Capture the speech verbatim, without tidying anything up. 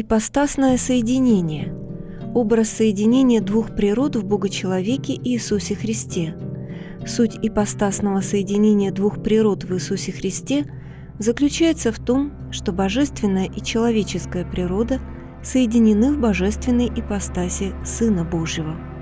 Ипостасное соединение – образ соединения двух природ в Бога-человеке Иисусе Христе. Суть ипостасного соединения двух природ в Иисусе Христе заключается в том, что божественная и человеческая природа соединены в божественной ипостаси Сына Божьего.